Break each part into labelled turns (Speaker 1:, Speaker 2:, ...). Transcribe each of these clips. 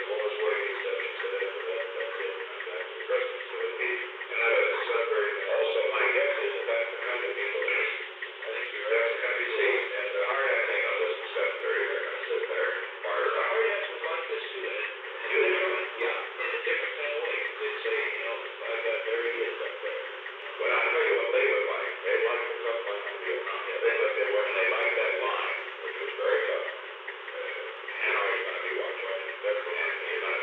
Speaker 1: the lowest weight exceptions to that, that's it. That's the president, so it'd be, and it's not very, also, my guess is that that's the kind of people, I think that's the kind of people, and the hard acting on this stuff, they're gonna sit there and fire it
Speaker 2: The
Speaker 1: out.
Speaker 2: hard hats would like this too, Ed.
Speaker 1: Do they really?
Speaker 2: Yeah, in a different kind of way. They'd say, I got, there he is up there.
Speaker 1: But I tell you what they would like, they like the tough line on the economy, they like that line, which was very tough. Hanoi is gonna be watching, that's the one, you're not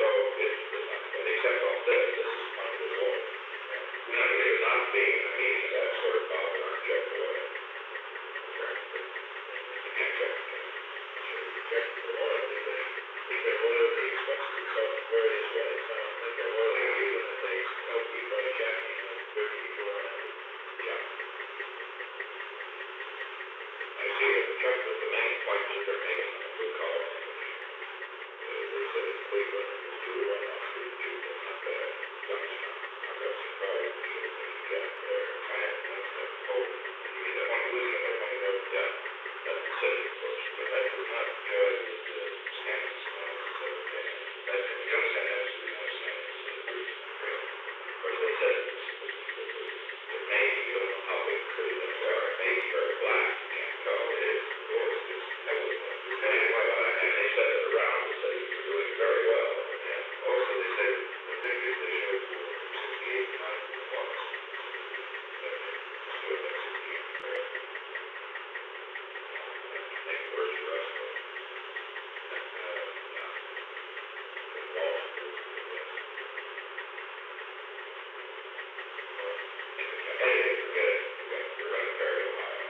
Speaker 1: So it's, except on this is under the law. You know, it's not being, I mean, that sort of Bob and I check away. You can't check.
Speaker 2: Check the oil, if they oil the expenses of various ways, I don't think they're oiling you, and if they help you by checking on 5400.
Speaker 1: Yeah. I see it, check with the main points that they're making on the blue collar. They said it's Cleveland, it's 21132, that's not bad. Youngstown, I got surprised, yeah, I had one that told, you mean that one blue, that one road, yeah, that's the city, of course, but that was not, it's the Kansas, that's in Youngstown, that's the Youngstown, it's the Bruce, but they said it may, you don't know how big the city limits are, it may be very black, you can't tell, it is, it was just, that was, and they said that around the city were doing very well, and also they said the figures they showed were 68 to 90 plus. Still like 68. Make it worse for us, but, yeah. The walls are good, yes. Hey, forget it. We're going to carry Ohio.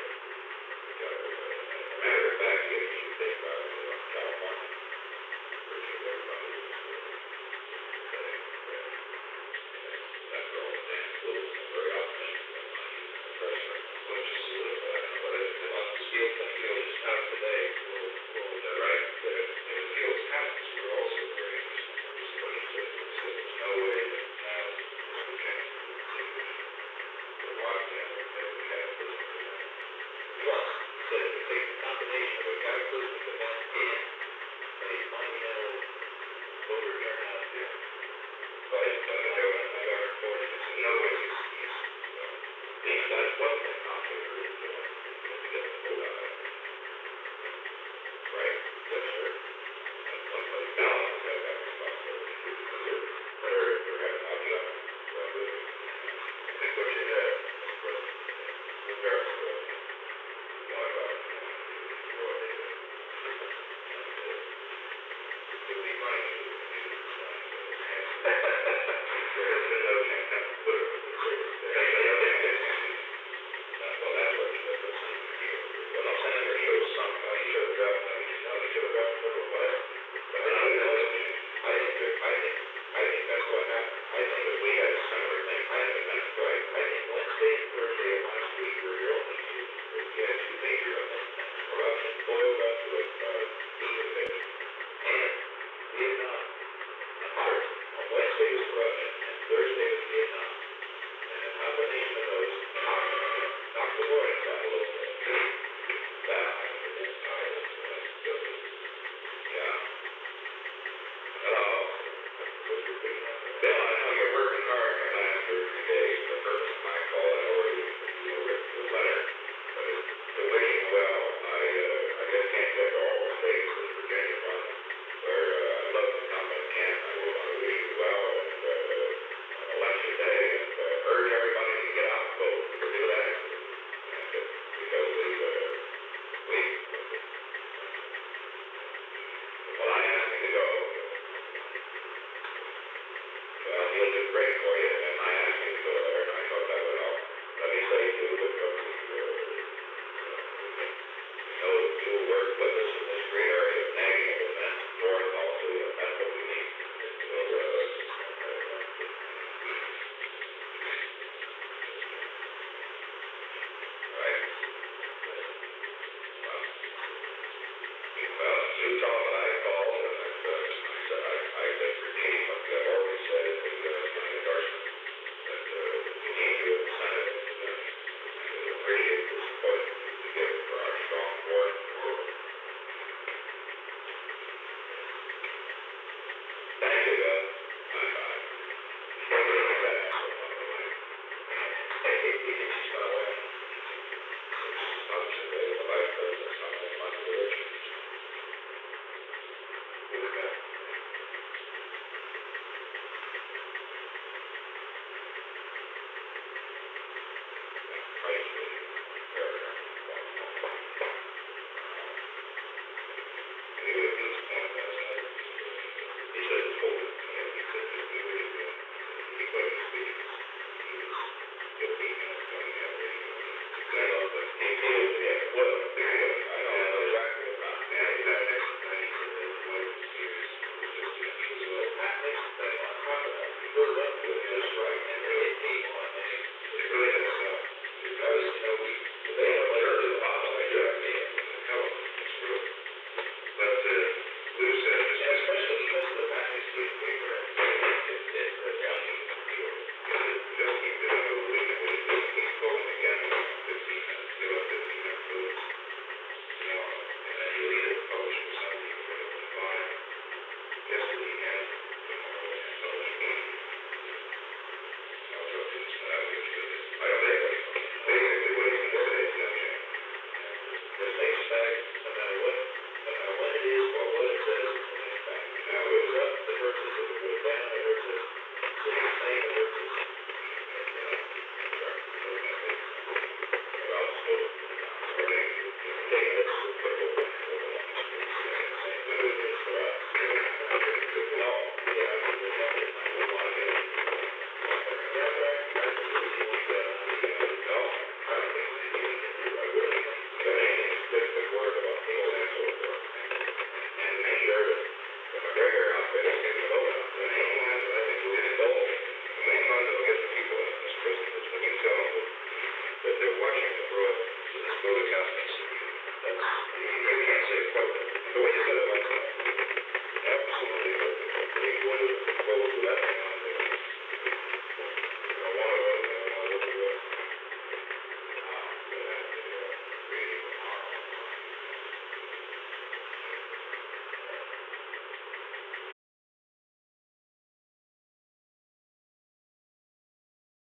Speaker 1: As a matter of fact, you should think about it, California. Virtually everybody is saying that that's where all the damn schools are very optimistic about not using the pressure. Which is solidified. I don't know what it is. The steel is out today. We'll right. The steel's houses were also very interesting. What he said was there's no way that now there's no chance of the Washington that we have to listen to that.
Speaker 2: Plus, so it takes a combination of a cataclysmic event and a monumental voter turnout.
Speaker 1: Yeah. But I got reported it's no excuse. These guys wasn't in conflict or anything. To get the vote out of it. Right? Yes, sir. And somebody balance that responsibility too, because they're having object. I think what you had was the Paris bill. You know about it. Give me money to do this money. There's been no chance to put it with the service. Well, that's what he does. Well, I'm saying there shows some, he should have dropped, he should have dropped the little bit. But then I think that's what happened. I think that we had a similar thing. I think that's right. I think Wednesday and Thursday of last week were your only two. You had two major events. Corruption boiled up to a heat of and Vietnam. On Wednesday was corruption, and Thursday was Vietnam. And the combination of those knocked the Warren out a little bit. That, I think, is yeah. Bill, I know you're working hard for the last 2 or 3 days. The purpose of my call, I already, written the letter, but to wish you well. I just can't get to all the states in Virginia one, where I'd love to come and camp. I will want to wish you well and on election day, and urge everybody to get out and vote. We can do that, and because we, well, I asked him to go. Well, he'll do great for you, and I asked him to go there, and I thought that would help. Let me say, too, that we know that you will work with us in this great area of negative events, north also, that's what we need. Right? Well, Sue Tom and I called, and I said, I just repeat what I've already said in my endorsement, that we need you in the Senate, and we appreciate the support you give for our strong board. Thank you, Bill. Bye-bye. the way you said it, like,